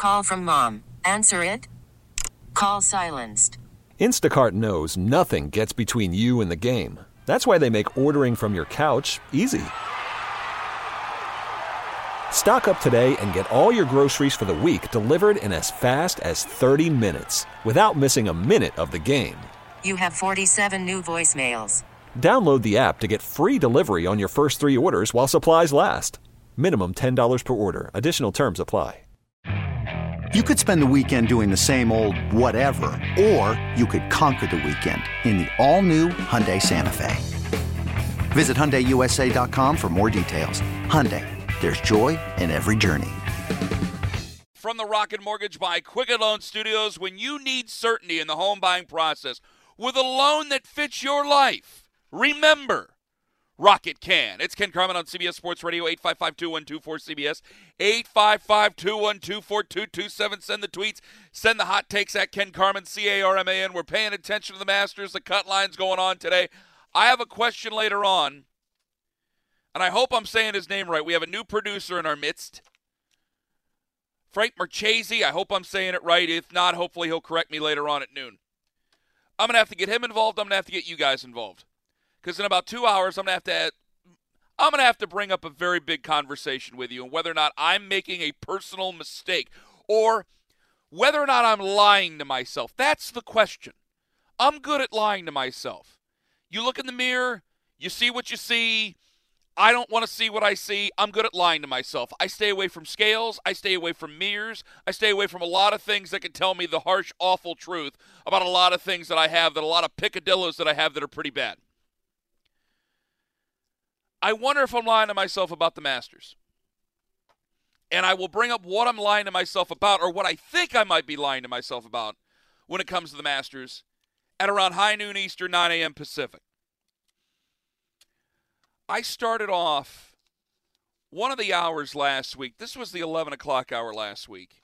Call from mom. Answer it. Call silenced. Instacart knows nothing gets between you and the game. That's why they make ordering from your couch easy. Stock up today and get all your groceries for the week delivered in as fast as 30 minutes without missing a minute of the game. You have 47 new voicemails. Download the app to get free delivery on your first 3 orders while supplies last. Minimum $10 per order. Additional terms apply. You could spend the weekend doing the same old whatever, or you could conquer the weekend in the all-new Hyundai Santa Fe. Visit HyundaiUSA.com for more details. Hyundai, there's joy in every journey. From the Rocket Mortgage by Quicken Loan Studios, when you need certainty in the home buying process with a loan that fits your life, remember, Rocket can. It's Ken Carman on CBS Sports Radio, 855-212-4CBS, 855-212-4227. Send the tweets, send the hot takes at Ken Carman, C-A-R-M-A-N. We're paying attention to the Masters. The cut line's going on today. I have a question later on, and I hope I'm saying his name right. We have a new producer in our midst, Frank Marchese. I hope I'm saying it right. If not, hopefully he'll correct me later on at noon. I'm going to have to get him involved. I'm going to have to get you guys involved. Because in about 2 hours, I'm going to have to bring up a very big conversation with you, and whether or not I'm making a personal mistake or whether or not I'm lying to myself. That's the question. I'm good at lying to myself. You look in the mirror, you see what you see. I don't want to see what I see. I'm good at lying to myself. I stay away from scales. I stay away from mirrors. I stay away from a lot of things that can tell me the harsh, awful truth about a lot of things that I have, that a lot of picadillos that I have that are pretty bad. I wonder if I'm lying to myself about the Masters. And I will bring up what I'm lying to myself about, or what I think I might be lying to myself about when it comes to the Masters, at around high noon Eastern, 9 a.m. Pacific. I started off one of the hours last week. This was the 11 o'clock hour last week,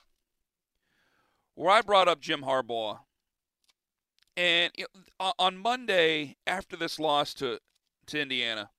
where I brought up Jim Harbaugh. And on Monday, after this loss to Indiana,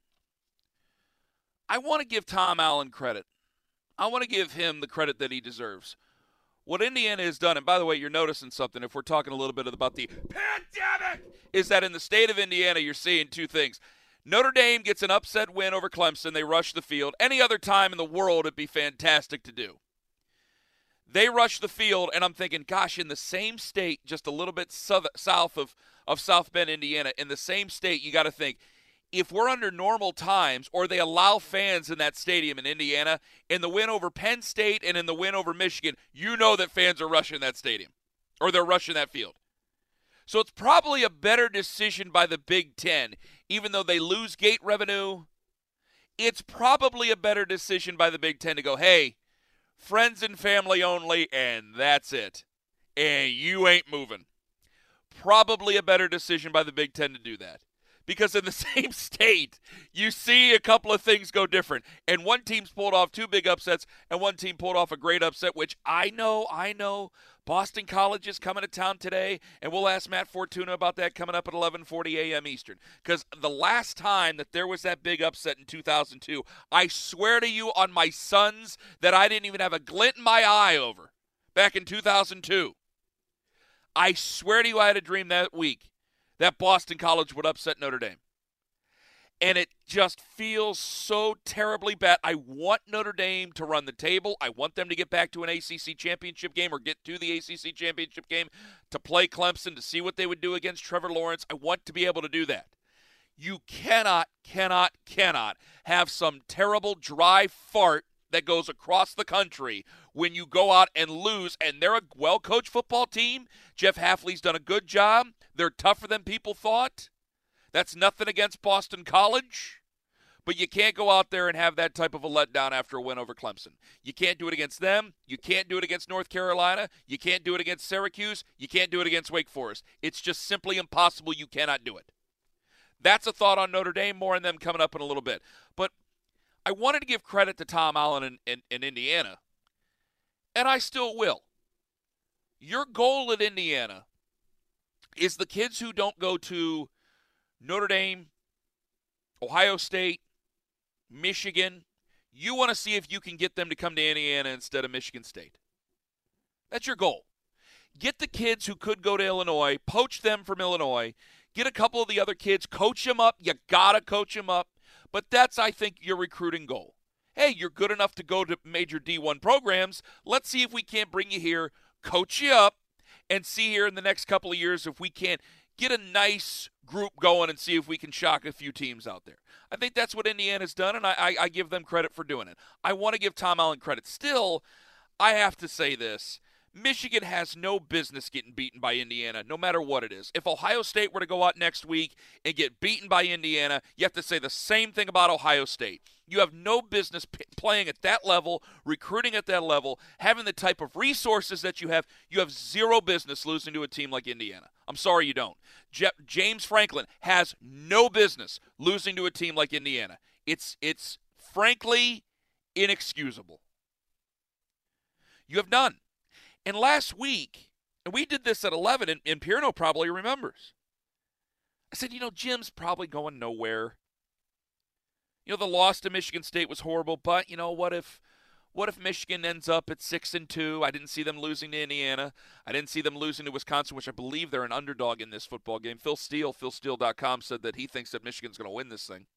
I want to give Tom Allen credit. I want to give him the credit that he deserves. What Indiana has done, and by the way, you're noticing something, if we're talking a little bit about the pandemic, is that in the state of Indiana, you're seeing two things. Notre Dame gets an upset win over Clemson. They rush the field. Any other time in the world, it'd be fantastic to do. They rush the field, and I'm thinking, gosh, in the same state, just a little bit south of South Bend, Indiana, in the same state, you got to think, if we're under normal times, or they allow fans in that stadium in Indiana, in the win over Penn State and in the win over Michigan, you know that fans are rushing that stadium, or they're rushing that field. So it's probably a better decision by the Big Ten, even though they lose gate revenue. It's probably a better decision by the Big Ten to go, hey, friends and family only, and that's it. And you ain't moving. Probably a better decision by the Big Ten to do that. Because in the same state, you see a couple of things go different. And one team's pulled off 2 big upsets, and one team pulled off a great upset, which I know. Boston College is coming to town today, and we'll ask Matt Fortuna about that coming up at 11:40 a.m. Eastern. Because the last time that there was that big upset in 2002, I swear to you on my sons that I didn't even have a glint in my eye over back in 2002. I swear to you I had a dream that week that Boston College would upset Notre Dame. And it just feels so terribly bad. I want Notre Dame to run the table. I want them to get back to an ACC championship game, or get to the ACC championship game to play Clemson, to see what they would do against Trevor Lawrence. I want to be able to do that. You cannot have some terrible dry fart that goes across the country when you go out and lose, and they're a well-coached football team. Jeff Hafley's done a good job. They're tougher than people thought. That's nothing against Boston College, but you can't go out there and have that type of a letdown after a win over Clemson. You can't do it against them. You can't do it against North Carolina. You can't do it against Syracuse. You can't do it against Wake Forest. It's just simply impossible. You cannot do it. That's a thought on Notre Dame, more on them coming up in a little bit. But I wanted to give credit to Tom Allen in Indiana, and I still will. Your goal at Indiana is the kids who don't go to Notre Dame, Ohio State, Michigan. You want to see if you can get them to come to Indiana instead of Michigan State. That's your goal. Get the kids who could go to Illinois, poach them from Illinois, get a couple of the other kids, coach them up. You got to coach them up. But that's, I think, your recruiting goal. Hey, you're good enough to go to major D1 programs. Let's see if we can't bring you here, coach you up, and see here in the next couple of years if we can't get a nice group going and see if we can shock a few teams out there. I think that's what Indiana's done, and I give them credit for doing it. I want to give Tom Allen credit. Still, I have to say this. Michigan has no business getting beaten by Indiana, no matter what it is. If Ohio State were to go out next week and get beaten by Indiana, you have to say the same thing about Ohio State. You have no business playing at that level, recruiting at that level, having the type of resources that you have. You have zero business losing to a team like Indiana. I'm sorry you don't. James Franklin has no business losing to a team like Indiana. It's frankly inexcusable. You have none. And last week, and we did this at 11, and Pierno probably remembers. I said, Jim's probably going nowhere. The loss to Michigan State was horrible, but, what if Michigan ends up at 6-2? I didn't see them losing to Indiana. I didn't see them losing to Wisconsin, which I believe they're an underdog in this football game. Phil Steele, philsteele.com, said that he thinks that Michigan's going to win this thing.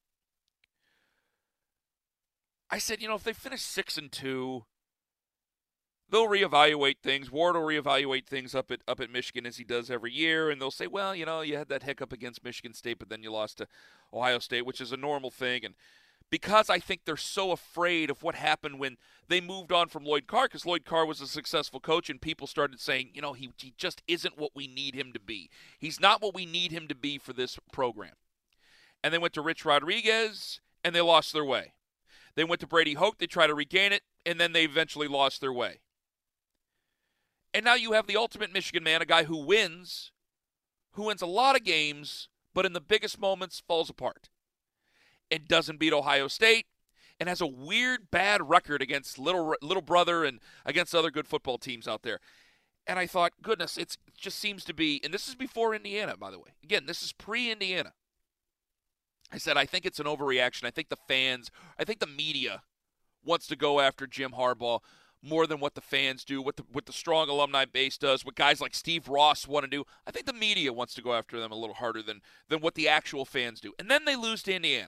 I said, if they finish 6-2, they'll reevaluate things. Ward will reevaluate things up at Michigan as he does every year, and they'll say, well, you had that hiccup against Michigan State, but then you lost to Ohio State, which is a normal thing. And because I think they're so afraid of what happened when they moved on from Lloyd Carr, because Lloyd Carr was a successful coach, and people started saying, he just isn't what we need him to be. He's not what we need him to be for this program. And they went to Rich Rodriguez, and they lost their way. They went to Brady Hoke, they tried to regain it, and then they eventually lost their way. And now you have the ultimate Michigan man, a guy who wins a lot of games, but in the biggest moments falls apart. And doesn't beat Ohio State, and has a weird bad record against little brother and against other good football teams out there. And I thought, goodness, it just seems to be, and this is before Indiana, by the way. Again, this is pre-Indiana. I said, I think it's an overreaction. I think the media wants to go after Jim Harbaugh more than what the fans do, what the strong alumni base does, what guys like Steve Ross want to do. I think the media wants to go after them a little harder than what the actual fans do. And then they lose to Indiana.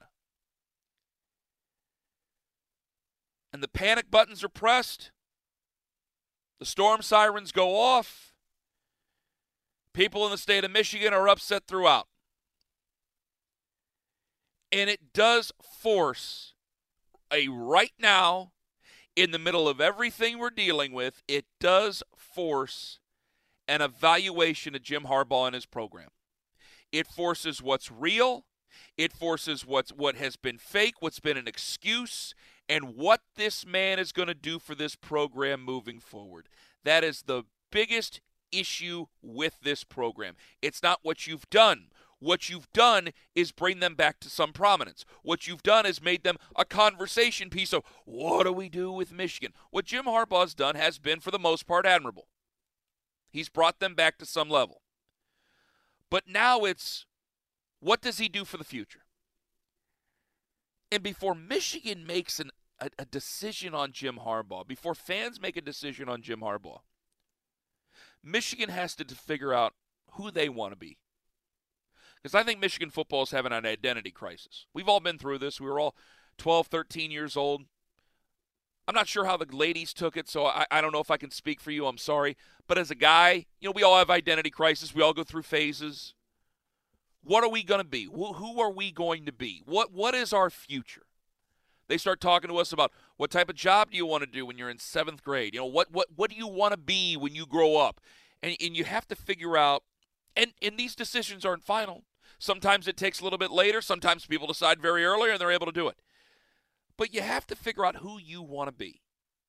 And the panic buttons are pressed. The storm sirens go off. People in the state of Michigan are upset throughout. And it does force right now, in the middle of everything we're dealing with, it does force an evaluation of Jim Harbaugh and his program. It forces what's real. It forces what has been fake, what's been an excuse, and what this man is going to do for this program moving forward. That is the biggest issue with this program. It's not what you've done. What you've done is bring them back to some prominence. What you've done is made them a conversation piece of, what do we do with Michigan? What Jim Harbaugh's done has been, for the most part, admirable. He's brought them back to some level. But now it's, what does he do for the future? And before Michigan makes a decision on Jim Harbaugh, before fans make a decision on Jim Harbaugh, Michigan has to figure out who they want to be. Because I think Michigan football is having an identity crisis. We've all been through this. We were all 12, 13 years old. I'm not sure how the ladies took it, so I don't know if I can speak for you. I'm sorry. But as a guy, we all have identity crisis. We all go through phases. What are we going to be? Who are we going to be? What is our future? They start talking to us about what type of job do you want to do when you're in 7th grade? What do you want to be when you grow up? And you have to figure out, and these decisions aren't final. Sometimes it takes a little bit later. Sometimes people decide very early and they're able to do it. But you have to figure out who you want to be.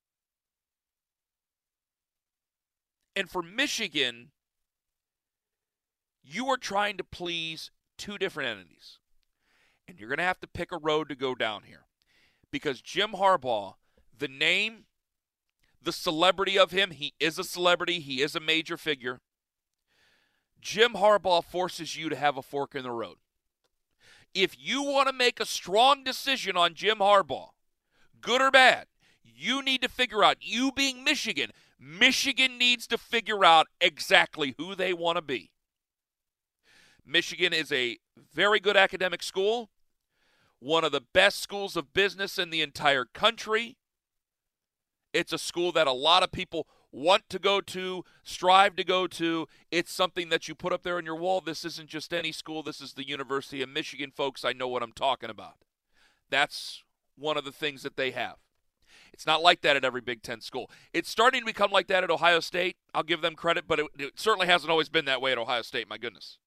And for Michigan, you are trying to please two different entities. And you're going to have to pick a road to go down here. Because Jim Harbaugh, the name, the celebrity of him, he is a celebrity, he is a major figure. Jim Harbaugh forces you to have a fork in the road. If you want to make a strong decision on Jim Harbaugh, good or bad, you need to figure out, you being Michigan, Michigan needs to figure out exactly who they want to be. Michigan is a very good academic school, one of the best schools of business in the entire country. It's a school that a lot of people want to go to, strive to go to. It's something that you put up there on your wall. This isn't just any school. This is the University of Michigan, folks. I know what I'm talking about. That's one of the things that they have. It's not like that at every Big Ten school. It's starting to become like that at Ohio State. I'll give them credit, but it certainly hasn't always been that way at Ohio State, my goodness.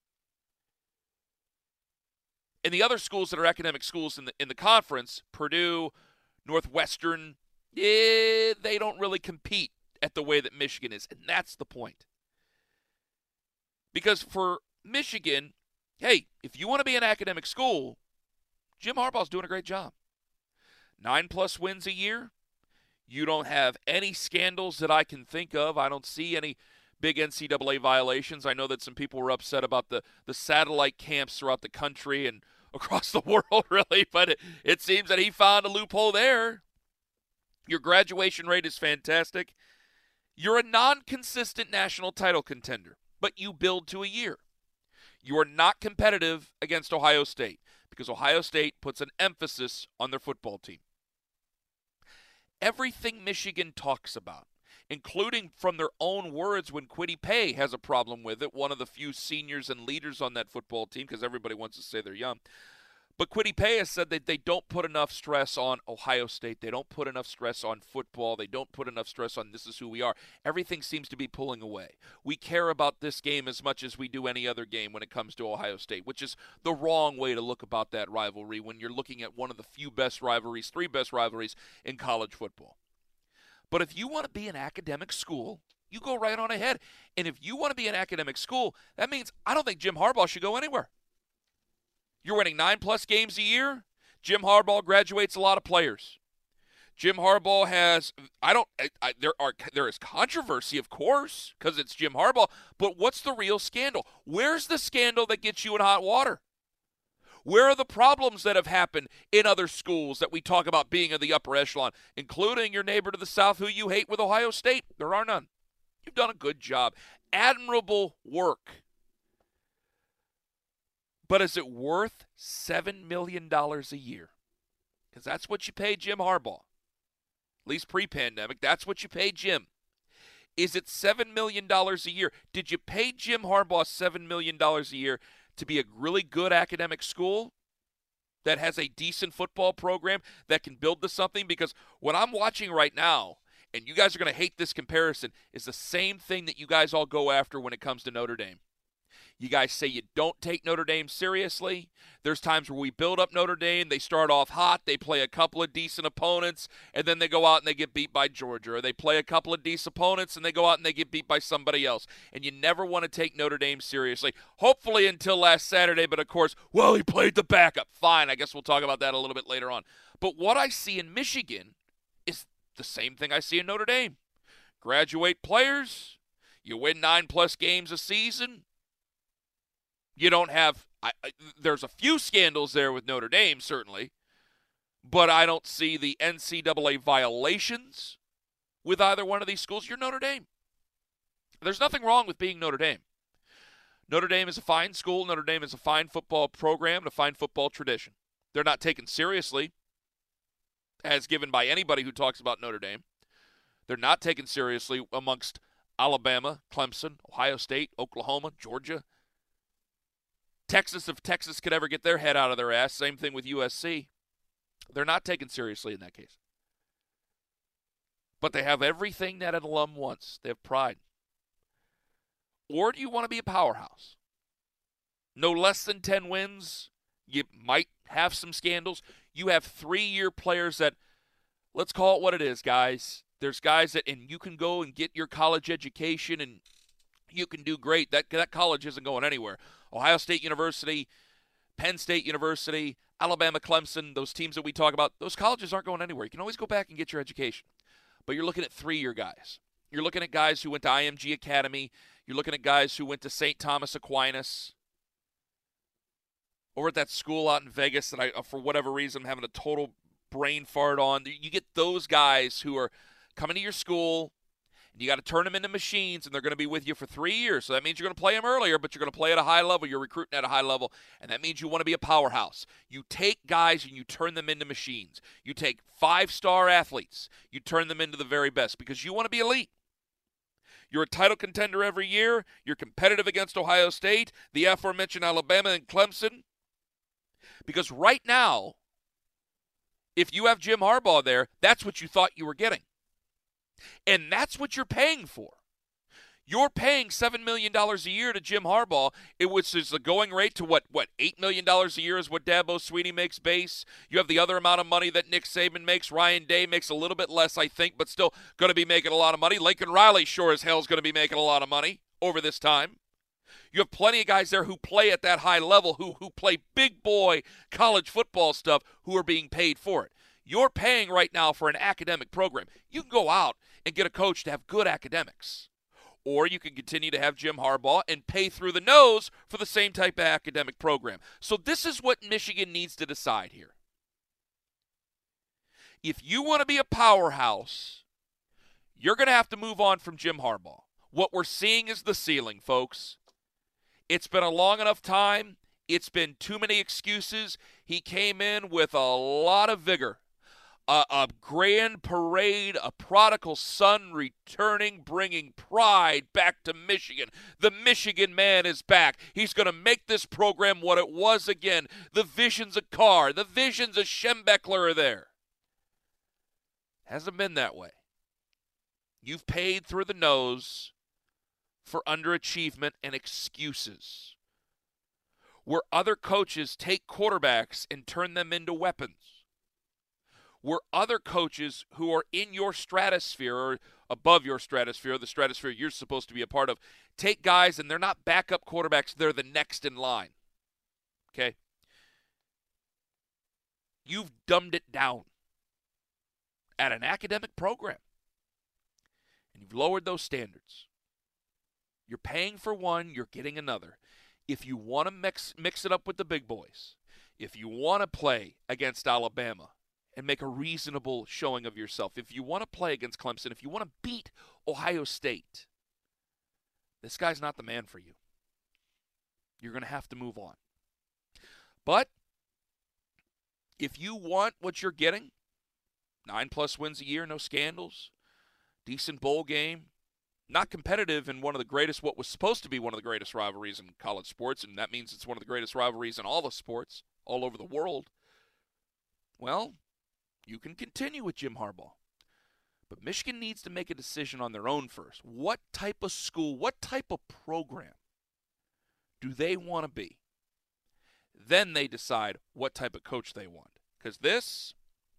And the other schools that are academic schools in the conference, Purdue, Northwestern, they don't really compete at the way that Michigan is, and that's the point. Because for Michigan, hey, if you want to be an academic school, Jim Harbaugh's doing a great job. 9+ wins a year. You don't have any scandals that I can think of. I don't see any big NCAA violations. I know that some people were upset about the satellite camps throughout the country and across the world, really, but it seems that he found a loophole there. Your graduation rate is fantastic. You're a non-consistent national title contender, but you build to a year. You are not competitive against Ohio State because Ohio State puts an emphasis on their football team. Everything Michigan talks about, including from their own words when Kwity Paye has a problem with it, one of the few seniors and leaders on that football team, because everybody wants to say they're young. But Kwity Paye has said that they don't put enough stress on Ohio State. They don't put enough stress on football. They don't put enough stress on this is who we are. Everything seems to be pulling away. We care about this game as much as we do any other game when it comes to Ohio State, which is the wrong way to look about that rivalry when you're looking at one of the few best rivalries, 3 best rivalries in college football. But if you want to be an academic school, you go right on ahead. And if you want to be an academic school, that means I don't think Jim Harbaugh should go anywhere. You're winning 9+ games a year. Jim Harbaugh graduates a lot of players. Jim Harbaugh has there is controversy, of course, because it's Jim Harbaugh, but what's the real scandal? Where's the scandal that gets you in hot water? Where are the problems that have happened in other schools that we talk about being in the upper echelon, including your neighbor to the south who you hate with Ohio State? There are none. You've done a good job. Admirable work. But is it worth $7 million a year? Because that's what you pay Jim Harbaugh. At least pre-pandemic, that's what you pay Jim. Is it $7 million a year? Did you pay Jim Harbaugh $7 million a year to be a really good academic school that has a decent football program that can build to something? Because what I'm watching right now, and you guys are going to hate this comparison, is the same thing that you guys all go after when it comes to Notre Dame. You guys say you don't take Notre Dame seriously. There's times where we build up Notre Dame. They start off hot. They play a couple of decent opponents, and then they go out and they get beat by Georgia. Or they play a couple of decent opponents, and they go out and they get beat by somebody else. And you never want to take Notre Dame seriously. Hopefully until last Saturday, but of course, well, he played the backup. Fine, I guess we'll talk about that a little bit later on. But what I see in Michigan is the same thing I see in Notre Dame. Graduate players. You win 9+ games a season. You don't have there's a few scandals there with Notre Dame, certainly, but I don't see the NCAA violations with either one of these schools. You're Notre Dame. There's nothing wrong with being Notre Dame. Notre Dame is a fine school. Notre Dame is a fine football program and a fine football tradition. They're not taken seriously, as given by anybody who talks about Notre Dame. They're not taken seriously amongst Alabama, Clemson, Ohio State, Oklahoma, Georgia, Texas, if Texas could ever get their head out of their ass. Same thing with USC. They're not taken seriously in that case. But they have everything that an alum wants. They have pride. Or do you want to be a powerhouse? No less than 10 wins. You might have some scandals. You have 3-year players that, let's call it what it is, guys. There's guys that, and you can go and get your college education and you can do great. That college isn't going anywhere. Ohio State University, Penn State University, Alabama, Clemson, those teams that we talk about, those colleges aren't going anywhere. You can always go back and get your education. But you're looking at 3-year guys. You're looking at guys who went to IMG Academy. You're looking at guys who went to St. Thomas Aquinas. Over at that school out in Vegas that I, for whatever reason, I'm having a total brain fart on. You get those guys who are coming to your school, And you got to turn them into machines, and they're going to be with you for 3 years. So that means you're going to play them earlier, but you're going to play at a high level. You're recruiting at a high level, and that means you want to be a powerhouse. You take guys and you turn them into machines. You take 5-star athletes. You turn them into the very best because you want to be elite. You're a title contender every year. You're competitive against Ohio State, the aforementioned Alabama and Clemson. Because right now, if you have Jim Harbaugh there, that's what you thought you were getting. And that's what you're paying for. You're paying $7 million a year to Jim Harbaugh. It was the going rate to what, $8 million a year is what Dabo Swinney makes base. You have the other amount of money that Nick Saban makes. Ryan Day makes a little bit less, I think, but still going to be making a lot of money. Lincoln Riley sure as hell is going to be making a lot of money over this time. You have plenty of guys there who play at that high level, who play big boy college football stuff, who are being paid for it. You're paying right now for an academic program. You can go out and get a coach to have good academics. Or you can continue to have Jim Harbaugh and pay through the nose for the same type of academic program. So this is what Michigan needs to decide here. If you want to be a powerhouse, you're going to have to move on from Jim Harbaugh. What we're seeing is the ceiling, folks. It's been a long enough time. It's been too many excuses. He came in with a lot of vigor. A grand parade, a prodigal son returning, bringing pride back to Michigan. The Michigan man is back. He's going to make this program what it was again. The visions of Carr, the visions of Schembechler are there. Hasn't been that way. You've paid through the nose for underachievement and excuses. Where other coaches take quarterbacks and turn them into weapons. Where other coaches who are in your stratosphere or above your stratosphere, the stratosphere you're supposed to be a part of, take guys and they're not backup quarterbacks, they're the next in line. Okay? You've dumbed it down at an academic program. And you've lowered those standards. You're paying for one, you're getting another. If you want to mix it up with the big boys, if you want to play against Alabama, and make a reasonable showing of yourself. If you want to play against Clemson, if you want to beat Ohio State, this guy's not the man for you. You're going to have to move on. But if you want what you're getting, 9+ wins a year, no scandals, decent bowl game, not competitive in one of the greatest, what was supposed to be one of the greatest rivalries in college sports, and that means it's one of the greatest rivalries in all the sports, all over the world, well, you can continue with Jim Harbaugh. But Michigan needs to make a decision on their own first. What type of school, what type of program do they want to be? Then they decide what type of coach they want. Because this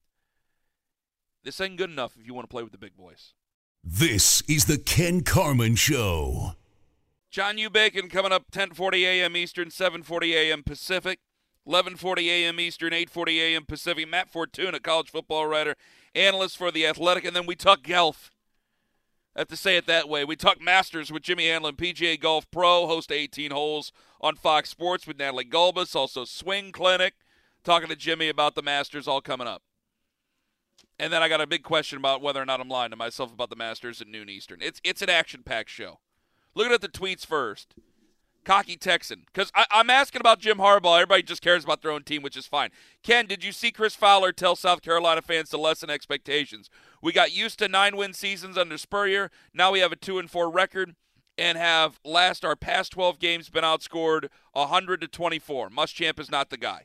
ain't good enough if you want to play with the big boys. This is the Ken Carman Show. John U. Bacon coming up 10:40 a.m. Eastern, 7:40 a.m. Pacific. 11:40 a.m. Eastern, 8:40 a.m. Pacific. Matt Fortuna, college football writer, analyst for The Athletic. And then we talk golf. I have to say it that way. We talk Masters with Jimmy Hanlon, PGA Golf Pro, host of 18 Holes on Fox Sports with Natalie Gulbis, also Swing Clinic. Talking to Jimmy about the Masters, all coming up. And then I got a big question about whether or not I'm lying to myself about the Masters at noon Eastern. It's an action-packed show. Looking at the tweets first. Cocky Texan. Because I'm asking about Jim Harbaugh. Everybody just cares about their own team, which is fine. Ken, did you see Chris Fowler tell South Carolina fans to lessen expectations? We got used to 9-win seasons under Spurrier. Now we have a 2-4 record and have our past 12 games been outscored 100-24. Muschamp is not the guy.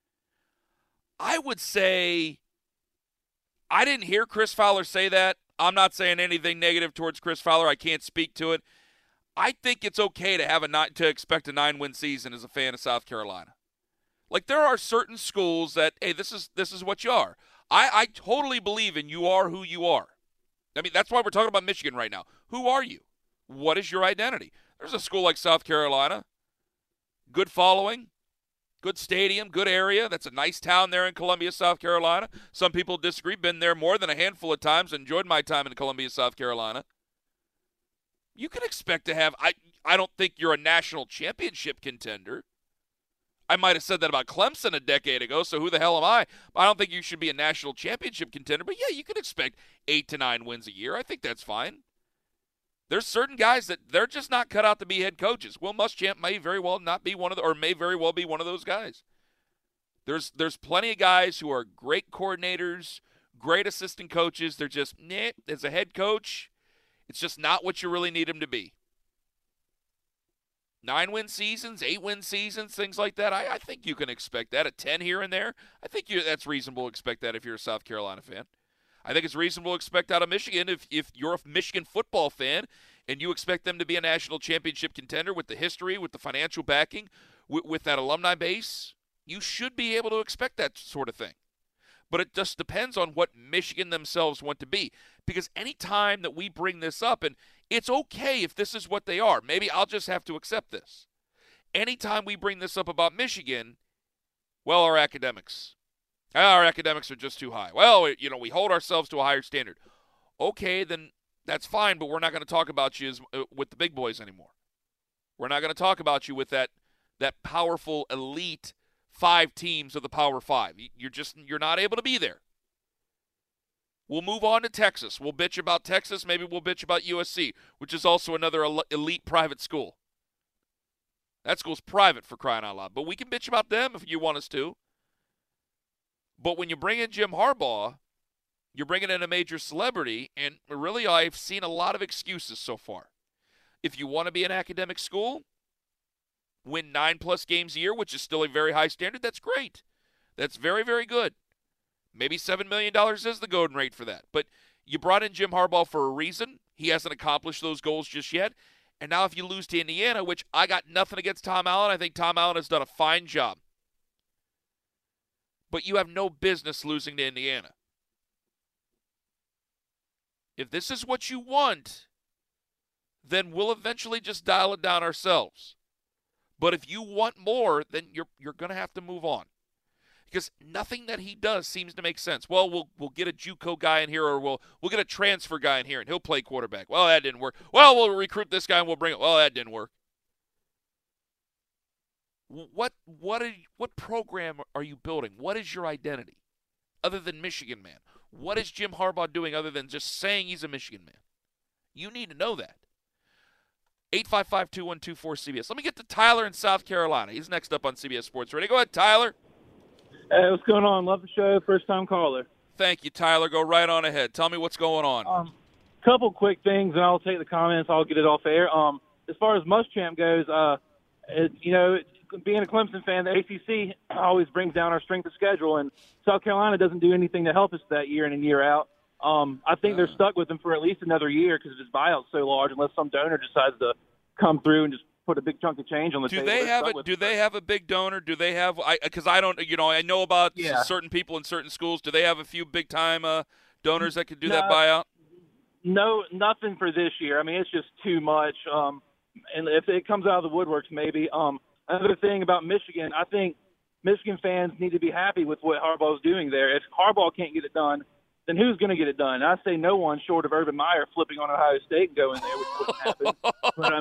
I would say I didn't hear Chris Fowler say that. I'm not saying anything negative towards Chris Fowler. I can't speak to it. I think it's okay to expect a 9-win season as a fan of South Carolina. Like, there are certain schools that, hey, this is what you are. I totally believe in you are who you are. I mean, that's why we're talking about Michigan right now. Who are you? What is your identity? There's a school like South Carolina, good following, good stadium, good area. That's a nice town there in Columbia, South Carolina. Some people disagree. Been there more than a handful of times. Enjoyed my time in Columbia, South Carolina. You can expect to have, I don't think you're a national championship contender. I might have said that about Clemson a decade ago, so who the hell am I? I don't think you should be a national championship contender, but yeah, you can expect 8 to 9 wins a year. I think that's fine. There's certain guys that they're just not cut out to be head coaches. Will Muschamp may very well not be one of or may very well be one of those guys. There's plenty of guys who are great coordinators, great assistant coaches. They're just, as a head coach, it's just not what you really need them to be. 9-win seasons, 8-win seasons, things like that. I think you can expect that. A 10 here and there, I think that's reasonable to expect that if you're a South Carolina fan. I think it's reasonable to expect out of Michigan if you're a Michigan football fan and you expect them to be a national championship contender with the history, with the financial backing, with that alumni base. You should be able to expect that sort of thing. But it just depends on what Michigan themselves want to be. Because any time that we bring this up, and it's okay if this is what they are. Maybe I'll just have to accept this. Anytime we bring this up about Michigan, well, our academics are just too high. Well, we hold ourselves to a higher standard. Okay, then that's fine, but we're not going to talk about you with the big boys anymore. We're not going to talk about you with that powerful elite 5 teams of the Power 5. You're not able to be there. We'll move on to Texas. We'll bitch about Texas. Maybe we'll bitch about USC, which is also another elite private school. That school's private, for crying out loud. But we can bitch about them if you want us to. But when you bring in Jim Harbaugh, you're bringing in a major celebrity, and really I've seen a lot of excuses so far. If you want to be an academic school, win 9+ games a year, which is still a very high standard, that's great. That's very, very good. Maybe $7 million is the golden rate for that. But you brought in Jim Harbaugh for a reason. He hasn't accomplished those goals just yet. And now if you lose to Indiana, which I got nothing against Tom Allen, I think Tom Allen has done a fine job. But you have no business losing to Indiana. If this is what you want, then we'll eventually just dial it down ourselves. But if you want more, then you're going to have to move on. Because nothing that he does seems to make sense. Well, we'll get a JUCO guy in here, or we'll get a transfer guy in here, and he'll play quarterback. Well, that didn't work. Well, we'll recruit this guy, and we'll bring it. Well, that didn't work. What program are you building? What is your identity other than Michigan man? What is Jim Harbaugh doing other than just saying he's a Michigan man? You need to know that. 855-2124-CBS. Let me get to Tyler in South Carolina. He's next up on CBS Sports Radio. Go ahead, Tyler. Hey, what's going on? Love the show. First-time caller. Thank you, Tyler. Go right on ahead. Tell me what's going on. Couple quick things, and I'll take the comments. I'll get it off air. As far as Muschamp goes, being a Clemson fan, the ACC always brings down our strength of schedule, and South Carolina doesn't do anything to help us that year in and year out. I think they're stuck with him for at least another year because his buyout's so large, unless some donor decides to come through and just put a big chunk of change on the table. Do they have a big donor? Do they have? Because I don't. I know about certain people in certain schools. Do they have a few big time donors that could do that buyout? No, nothing for this year. I mean, it's just too much. And if it comes out of the woodworks, maybe. Another thing about Michigan, I think Michigan fans need to be happy with what Harbaugh's doing there. If Harbaugh can't get it done, then who's going to get it done? I say no one short of Urban Meyer flipping on Ohio State and going there, which wouldn't happen. But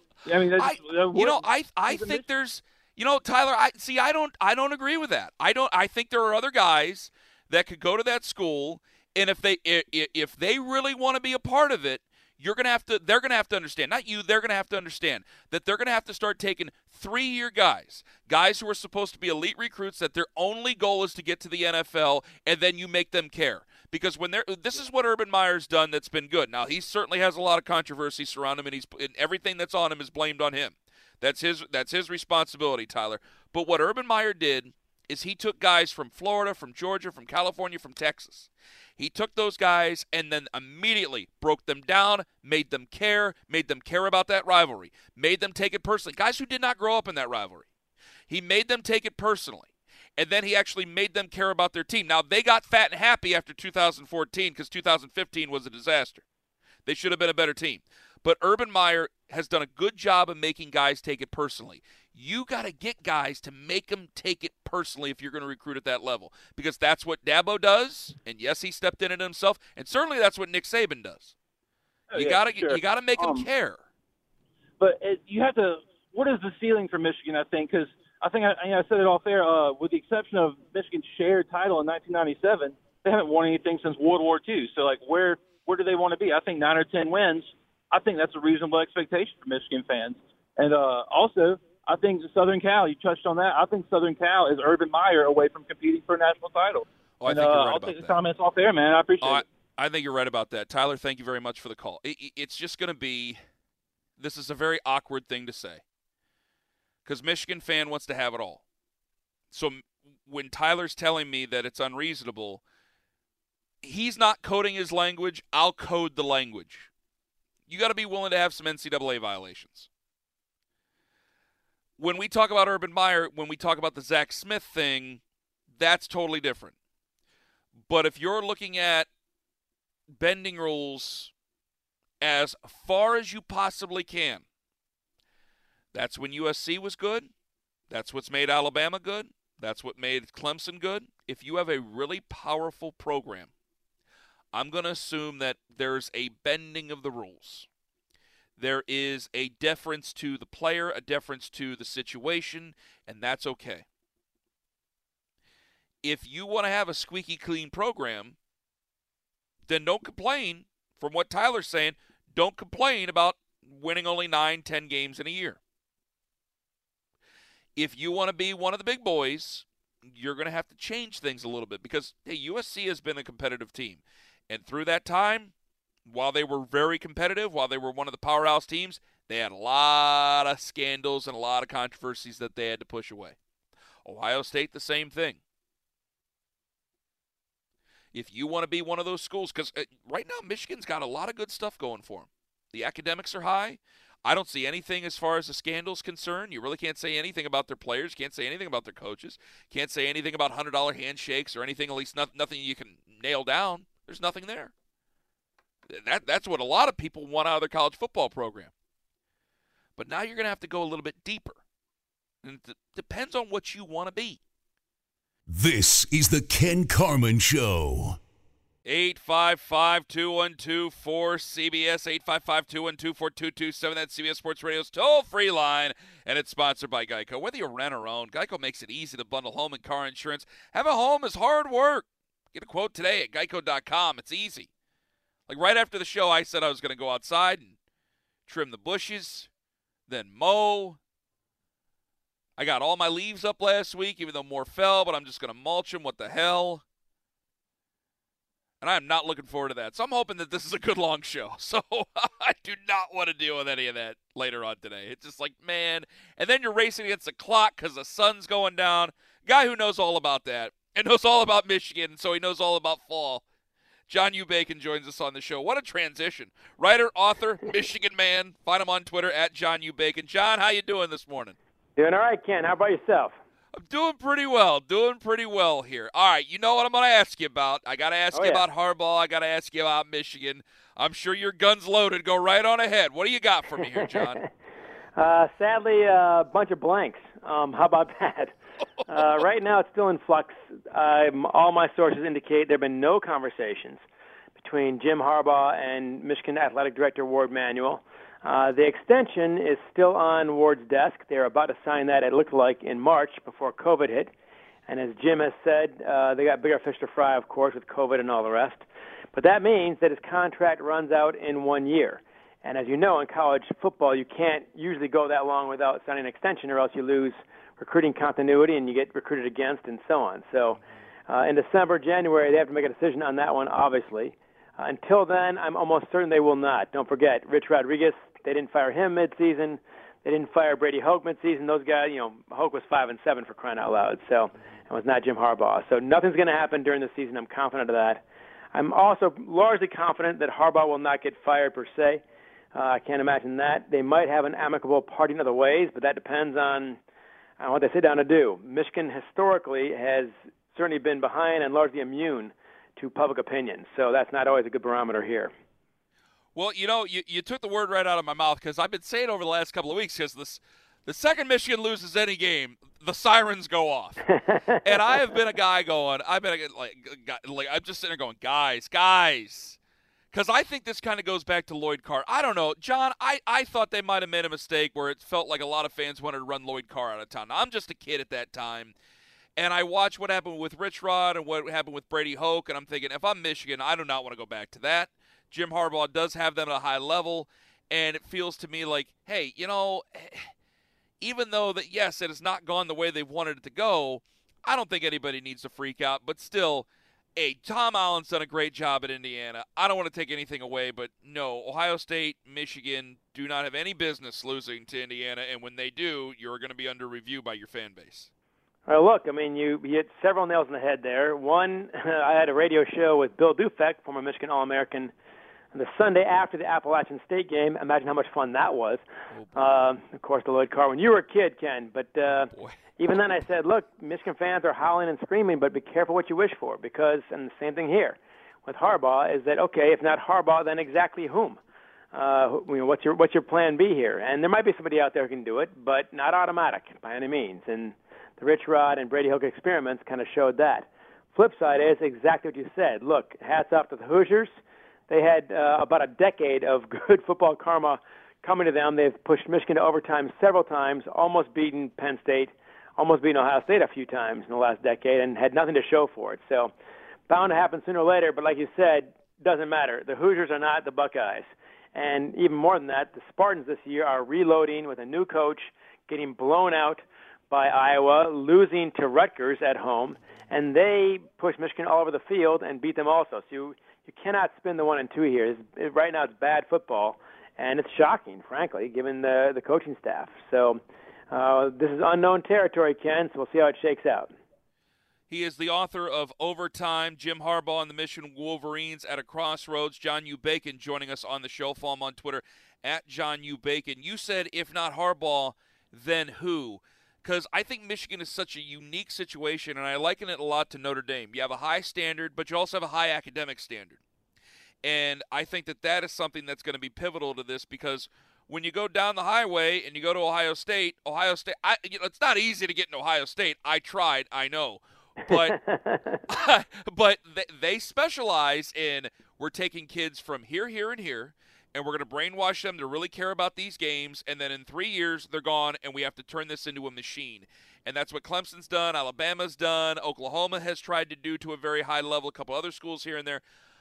I think there's, Tyler. I don't agree with that. I think there are other guys that could go to that school, and if they really want to be a part of it, they're going to have to understand, not you, they're going to have to understand that they're going to have to start taking 3-year guys who are supposed to be elite recruits, that their only goal is to get to the NFL, and then you make them care. Because this is what Urban Meyer's done that's been good. Now, he certainly has a lot of controversy surrounding him, and everything that's on him is blamed on him. That's his responsibility, Tyler. But what Urban Meyer did is he took guys from Florida, from Georgia, from California, from Texas. He took those guys and then immediately broke them down, made them care about that rivalry, made them take it personally. Guys who did not grow up in that rivalry. He made them take it personally. And then he actually made them care about their team. Now, they got fat and happy after 2014 because 2015 was a disaster. They should have been a better team. But Urban Meyer has done a good job of making guys take it personally. You got to get guys to make them take it personally if you're going to recruit at that level, because that's what Dabo does, and yes, he stepped in it himself, and certainly that's what Nick Saban does. You got to make them care. But you have to. What is the ceiling for Michigan? I think because I said it off there. With the exception of Michigan's shared title in 1997, they haven't won anything since World War II. So where do they want to be? I think 9 or 10 wins I think that's a reasonable expectation for Michigan fans. And also, I think Southern Cal, you touched on that. I think Southern Cal is Urban Meyer away from competing for a national title. Oh, I think you're right I'll about take the that. comments off there, man. I appreciate it. I think you're right about that. Tyler, thank you very much for the call. It's just going to be – this is a very awkward thing to say because Michigan fan wants to have it all. So when Tyler's telling me that it's unreasonable, he's not coding his language. I'll code the language. You got to be willing to have some NCAA violations. When we talk about Urban Meyer, when we talk about the Zach Smith thing, that's totally different. But if you're looking at bending rules as far as you possibly can, that's when USC was good. That's what's made Alabama good. That's what made Clemson good. If you have a really powerful program, I'm going to assume that there's a bending of the rules. There is a deference to the player, a deference to the situation, and that's okay. If you want to have a squeaky clean program, then don't complain. From what Tyler's saying, don't complain about winning only 9-10 games in a year. If you want to be one of the big boys, you're going to have to change things a little bit because, hey, USC has been a competitive team. And through that time, while they were very competitive, while they were one of the powerhouse teams, they had a lot of scandals and a lot of controversies that they had to push away. Ohio State, the same thing. If you want to be one of those schools, because right now Michigan's got a lot of good stuff going for them. The academics are high. I don't see anything as far as the scandal's concerned. You really can't say anything about their players. Can't say anything about their coaches. Can't say anything about $100 handshakes or anything, at least nothing you can nail down. There's nothing there. That's what a lot of people want out of their college football program. But now you're going to have to go a little bit deeper. And it depends on what you want to be. This is the Ken Carman Show. 855-212-4CBS, 855-212-4227. That's CBS Sports Radio's toll-free line, and it's sponsored by Geico. Whether you rent or own, Geico makes it easy to bundle home and car insurance. Have a home is hard work. Get a quote today at geico.com. It's easy. Like right after the show, I said I was going to go outside and trim the bushes, then mow. I got all my leaves up last week, even though more fell, but I'm just going to mulch them. What the hell? And I am not looking forward to that. So I'm hoping that this is a good long show. So I do not want to deal with any of that later on today. It's just like, man. And then you're racing against the clock because the sun's going down. Guy who knows all about that and knows all about Michigan, so he knows all about fall. John U. Bacon joins us on the show. What a transition. Writer, author, Michigan man. Find him on Twitter at John U. Bacon. John, how you doing this morning? Doing all right, Ken. How about yourself? I'm doing pretty well. Doing pretty well here. All right, you know what I'm going to ask you about. I got to ask you about Harbaugh. I got to ask you about Michigan. I'm sure your gun's loaded. Go right on ahead. What do you got for me here, John? Sadly, a bunch of blanks. How about that? Right now, it's still in flux. All my sources indicate there have been no conversations between Jim Harbaugh and Michigan Athletic Director Ward Manuel. The extension is still on Ward's desk. They're about to sign that, it looked like, in March before COVID hit. And as Jim has said, they got bigger fish to fry, of course, with COVID and all the rest. But that means that his contract runs out in 1 year. And as you know, in college football, you can't usually go that long without signing an extension, or else you lose recruiting continuity and you get recruited against and so on. So in December, January, they have to make a decision on that one, obviously. Until then, I'm almost certain they will not. Don't forget, Rich Rodriguez, they didn't fire him midseason. They didn't fire Brady Hoke midseason. Those guys, Hoke was 5-7 for crying out loud. So it was not Jim Harbaugh. So nothing's going to happen during the season. I'm confident of that. I'm also largely confident that Harbaugh will not get fired per se. I can't imagine that. They might have an amicable parting of the ways, but that depends on what they sit down to do. Michigan historically has certainly been behind and largely immune to public opinion. So that's not always a good barometer here. Well, you took the word right out of my mouth because I've been saying over the last couple of weeks because the second Michigan loses any game, the sirens go off. And I have been a guy going, I'm just sitting there going, guys. Because I think this kind of goes back to Lloyd Carr. I don't know. John, I thought they might have made a mistake where it felt like a lot of fans wanted to run Lloyd Carr out of town. Now, I'm just a kid at that time. And I watched what happened with Rich Rod and what happened with Brady Hoke, and I'm thinking, if I'm Michigan, I do not want to go back to that. Jim Harbaugh does have them at a high level, And it feels to me like, hey, even though that, yes, it has not gone the way they've wanted it to go, I don't think anybody needs to freak out. But still, hey, Tom Allen's done a great job at Indiana. I don't want to take anything away, but no, Ohio State, Michigan do not have any business losing to Indiana, and when they do, you're going to be under review by your fan base. Well, look, I mean, you hit several nails in the head there. One, I had a radio show with Bill Dufek, former Michigan All-American, the Sunday after the Appalachian State game. Imagine how much fun that was. Of course, the Lloyd Carr when you were a kid, Ken. But even then I said, look, Michigan fans are howling and screaming, but be careful what you wish for, because, and the same thing here with Harbaugh, is that, okay, if not Harbaugh, then exactly whom? What's your plan B here? And there might be somebody out there who can do it, but not automatic by any means. And the Rich Rod and Brady Hoke experiments kind of showed that. Flip side is exactly what you said. Look, hats off to the Hoosiers. They had about a decade of good football karma coming to them. They've pushed Michigan to overtime several times, almost beaten Penn State, almost beaten Ohio State a few times in the last decade, and had nothing to show for it. So bound to happen sooner or later, but like you said, doesn't matter. The Hoosiers are not the Buckeyes. And even more than that, the Spartans this year are reloading with a new coach, getting blown out by Iowa, losing to Rutgers at home, and they pushed Michigan all over the field and beat them also. So you cannot spin the 1 and 2 here. Right now it's bad football, and it's shocking, frankly, given the coaching staff. So this is unknown territory, Ken, so we'll see how it shakes out. He is the author of Overtime, Jim Harbaugh and the Michigan Wolverines at a Crossroads. John U. Bacon joining us on the show. Follow him on Twitter at John U. Bacon. You said if not Harbaugh, then who? Because I think Michigan is such a unique situation, and I liken it a lot to Notre Dame. You have a high standard, but you also have a high academic standard. And I think that is something that's going to be pivotal to this, because when you go down the highway and you go to Ohio State, it's not easy to get into Ohio State. I tried, I know. But but they specialize in, we're taking kids from here, here, and here, and we're going to brainwash them to really care about these games, and then in 3 years they're gone, and we have to turn this into a machine. And that's what Clemson's done, Alabama's done, Oklahoma has tried to do to a very high level, a couple other schools here and there.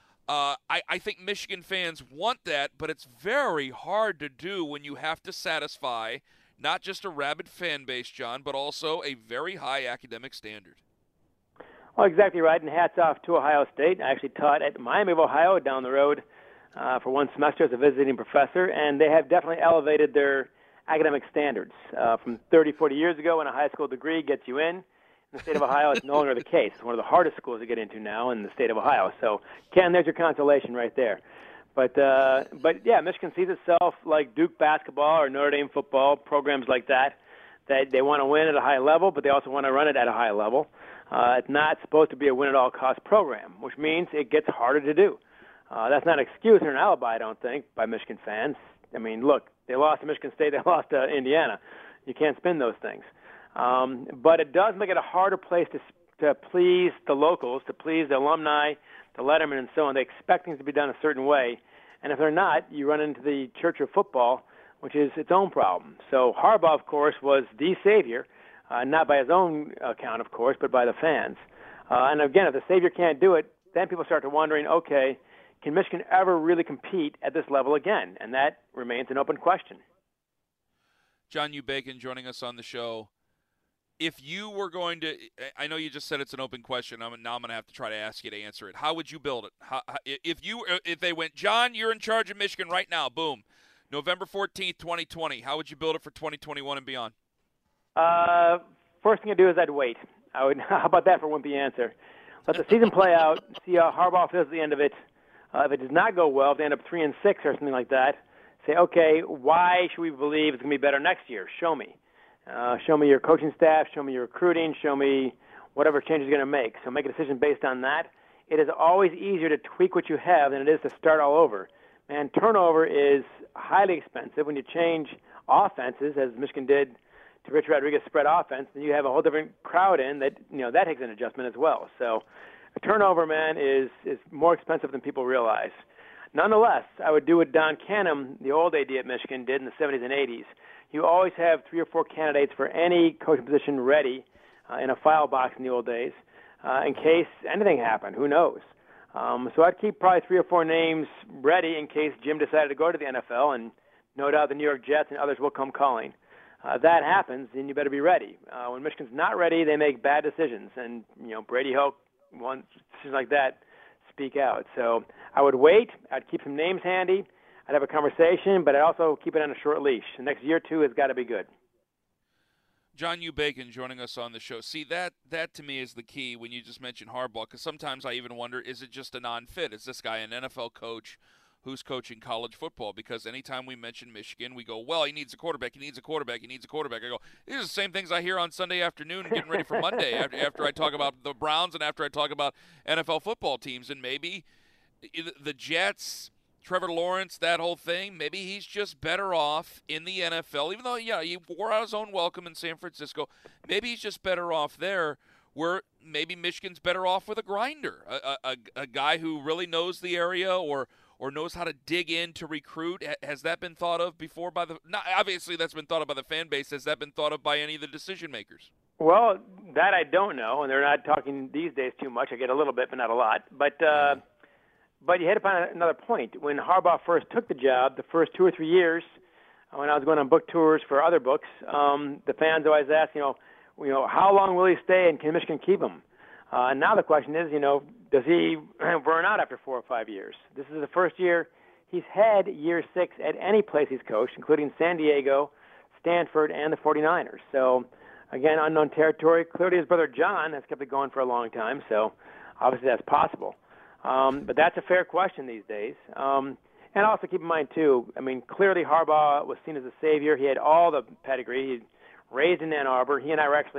I think Michigan fans want that, but it's very hard to do when you have to satisfy not just a rabid fan base, John, but also a very high academic standard. Well, exactly right, and hats off to Ohio State. I actually taught at Miami of Ohio down the road for one semester as a visiting professor, and they have definitely elevated their academic standards. From 30, 40 years ago, when a high school degree gets you in the state of Ohio, it's no longer the case. It's one of the hardest schools to get into now in the state of Ohio. So, Ken, there's your consolation right there. But yeah, Michigan sees itself like Duke basketball or Notre Dame football, programs like that they want to win at a high level, but they also want to run it at a high level. It's not supposed to be a win-at-all-cost program, which means it gets harder to do. That's not an excuse or an alibi, I don't think, by Michigan fans. I mean, look, they lost to Michigan State, they lost to Indiana. You can't spin those things. But it does make it a harder place to please the locals, to please the alumni, the lettermen, and so on. They expect things to be done a certain way. And if they're not, you run into the Church of Football, which is its own problem. So Harbaugh, of course, was the savior, not by his own account, of course, but by the fans. And again, if the savior can't do it, then people start to wondering, okay, can Michigan ever really compete at this level again? And that remains an open question. John U. Bacon joining us on the show. If you were going to, I know you just said it's an open question. Now I'm going to have to try to ask you to answer it. How would you build it? If they went, John, you're in charge of Michigan right now, boom, November 14th, 2020, how would you build it for 2021 and beyond? First thing I'd do is I'd wait. How about that for a wimpy answer? Let the season play out, see how Harbaugh feels at the end of it. If it does not go well, if they end up 3-6 or something like that, say, okay, why should we believe it's going to be better next year? Show me. Show me your coaching staff, show me your recruiting, show me whatever changes you're going to make. So make a decision based on that. It is always easier to tweak what you have than it is to start all over. Man, turnover is highly expensive. When you change offenses, as Michigan did to Rich Rodriguez spread offense, then you have a whole different crowd in that, that takes an adjustment as well. So a turnover, man, is more expensive than people realize. Nonetheless, I would do what Don Canham, the old AD at Michigan, did in the 70s and 80s. You always have 3 or 4 candidates for any coaching position ready in a file box in the old days in case anything happened. Who knows? So I'd keep probably 3 or 4 names ready in case Jim decided to go to the NFL, and no doubt the New York Jets and others will come calling. That happens, then you better be ready. When Michigan's not ready, they make bad decisions, and Brady Hoke, one decision like that, speak out. So I would wait. I'd keep some names handy. I'd have a conversation, but I'd also keep it on a short leash. The next year or two has got to be good. John U. Bacon joining us on the show. See, that to me is the key when you just mentioned Harbaugh, because sometimes I even wonder, is it just a non-fit? Is this guy an NFL coach who's coaching college football? Because anytime we mention Michigan, we go, well, he needs a quarterback, he needs a quarterback, he needs a quarterback. I go, these are the same things I hear on Sunday afternoon getting ready for Monday after I talk about the Browns and after I talk about NFL football teams. And maybe the Jets, Trevor Lawrence, that whole thing, maybe he's just better off in the NFL, even though, he wore out his own welcome in San Francisco. Maybe he's just better off there, where maybe Michigan's better off with a grinder, a guy who really knows the area or knows how to dig in to recruit. Has that been thought of before by the – obviously that's been thought of by the fan base. Has that been thought of by any of the decision makers? Well, that I don't know, and they're not talking these days too much. I get a little bit, but not a lot. But you hit upon another point. When Harbaugh first took the job, the first 2 or 3 years, when I was going on book tours for other books, the fans always asked, how long will he stay and can Michigan keep him? And now the question is, does he burn out after 4 or 5 years? This is the first year he's had year 6 at any place he's coached, including San Diego, Stanford, and the 49ers. So, again, unknown territory. Clearly his brother John has kept it going for a long time, so obviously that's possible. But that's a fair question these days. And also keep in mind, too, clearly Harbaugh was seen as a savior. He had all the pedigree. He raised in Ann Arbor. He and I were actually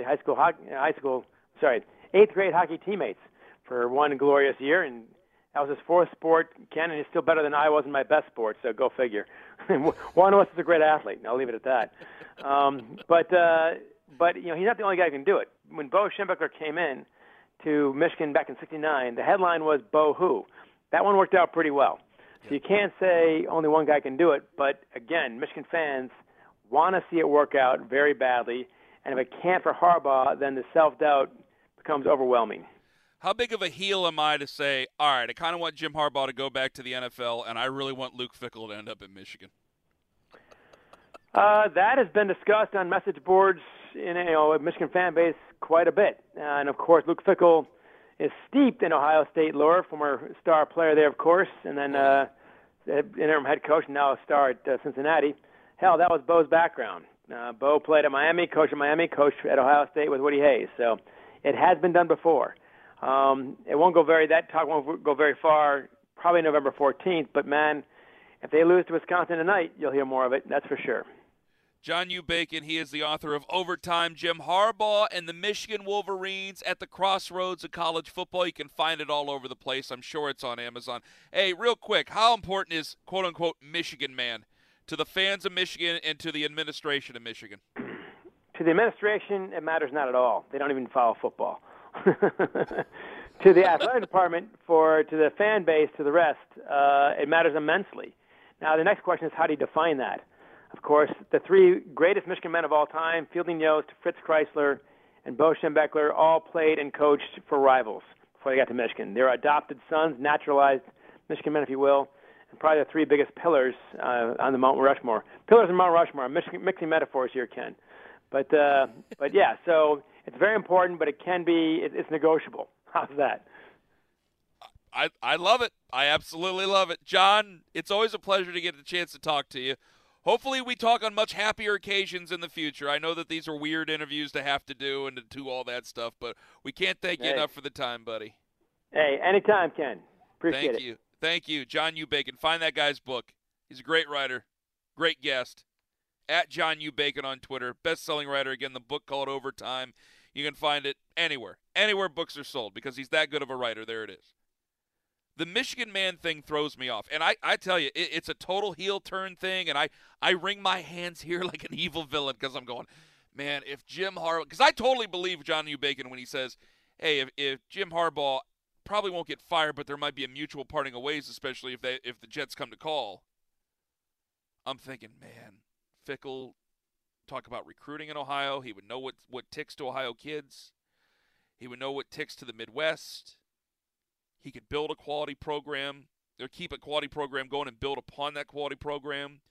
8th grade hockey teammates for one glorious year, and that was his 4th sport. Ken, and he's still better than I was in my best sport, so go figure. One of us is a great athlete, and I'll leave it at that. But he's not the only guy who can do it. When Bo Schembechler came in to Michigan back in '69, the headline was Bo Who. That one worked out pretty well. So you can't say only one guy can do it, but again, Michigan fans want to see it work out very badly, and if it can't for Harbaugh, then the self-doubt becomes overwhelming. How big of a heel am I to say, all right, I kind of want Jim Harbaugh to go back to the NFL, and I really want Luke Fickell to end up in Michigan? That has been discussed on message boards in a Michigan fan base quite a bit. And, of course, Luke Fickell is steeped in Ohio State lore, former star player there, of course, and then interim head coach, and now a star at Cincinnati. Hell, that was Bo's background. Bo played at Miami, coached at Ohio State with Woody Hayes. So it has been done before. That talk won't go very far, probably November 14th. But, man, if they lose to Wisconsin tonight, you'll hear more of it, that's for sure. John U. Bacon, he is the author of Overtime, Jim Harbaugh and the Michigan Wolverines at the Crossroads of College Football. You can find it all over the place. I'm sure it's on Amazon. Hey, real quick, how important is, quote-unquote, Michigan man to the fans of Michigan and to the administration of Michigan? To the administration, it matters not at all. They don't even follow football. To the athletic department, to the fan base, to the rest, it matters immensely. Now, the next question is, how do you define that? Of course, the 3 greatest Michigan men of all time, Fielding Yost, Fritz Chrysler, and Bo Schembechler, all played and coached for rivals before they got to Michigan. They were adopted sons, naturalized Michigan men, if you will, and probably the 3 biggest pillars on the Mount Rushmore. Pillars of Mount Rushmore. Mixing metaphors here, Ken. But yeah, so it's very important, but it's negotiable. How's that? I love it. I absolutely love it. John, it's always a pleasure to get the chance to talk to you. Hopefully we talk on much happier occasions in the future. I know that these are weird interviews to have to do and to do all that stuff, but we can't thank you enough for the time, buddy. Hey, anytime, Ken. Appreciate it. Thank you. Thank you. John U. Bacon. Find that guy's book. He's a great writer, great guest. At John U. Bacon on Twitter. Best-selling writer. Again, the book called Overtime. You can find it anywhere. Anywhere books are sold because he's that good of a writer. There it is. The Michigan man thing throws me off. And I tell you, it's a total heel turn thing, and I wring my hands here like an evil villain because I'm going, man, if Jim Harbaugh – because I totally believe John U. Bacon when he says, hey, if Jim Harbaugh probably won't get fired, but there might be a mutual parting of ways, especially if the Jets come to call. I'm thinking, man, Fickell, talk about recruiting in Ohio. He would know what ticks to Ohio kids. He would know what ticks to the Midwest. He could build a quality program or keep a quality program going and build upon that quality program.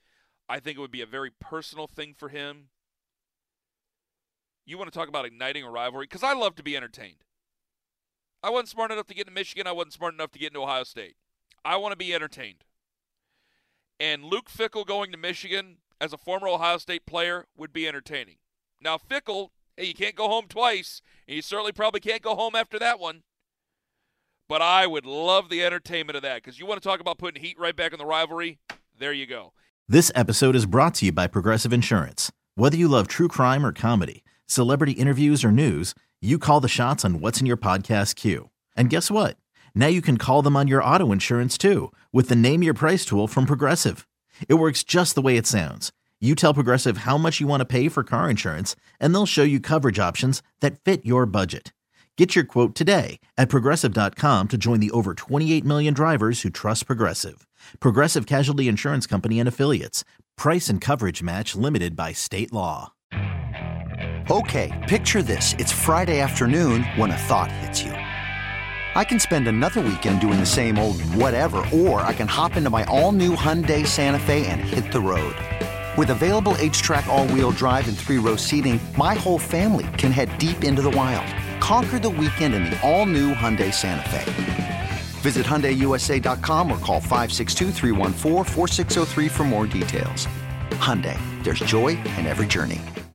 I think it would be a very personal thing for him. You want to talk about igniting a rivalry? Because I love to be entertained. I wasn't smart enough to get into Michigan. I wasn't smart enough to get into Ohio State. I want to be entertained. And Luke Fickell going to Michigan as a former Ohio State player would be entertaining. Now, Fickell, hey, you can't go home twice, and you certainly probably can't go home after that one. But I would love the entertainment of that, because you want to talk about putting heat right back in the rivalry? There you go. This episode is brought to you by Progressive Insurance. Whether you love true crime or comedy, celebrity interviews or news, you call the shots on what's in your podcast queue. And guess what? Now you can call them on your auto insurance too with the Name Your Price tool from Progressive. It works just the way it sounds. You tell Progressive how much you want to pay for car insurance, and they'll show you coverage options that fit your budget. Get your quote today at Progressive.com to join the over 28 million drivers who trust Progressive. Progressive Casualty Insurance Company and Affiliates. Price and coverage match limited by state law. Okay, picture this. It's Friday afternoon when a thought hits you. I can spend another weekend doing the same old whatever, or I can hop into my all-new Hyundai Santa Fe and hit the road. With available H-Track all-wheel drive and 3-row seating, my whole family can head deep into the wild. Conquer the weekend in the all-new Hyundai Santa Fe. Visit HyundaiUSA.com or call 562-314-4603 for more details. Hyundai, there's joy in every journey.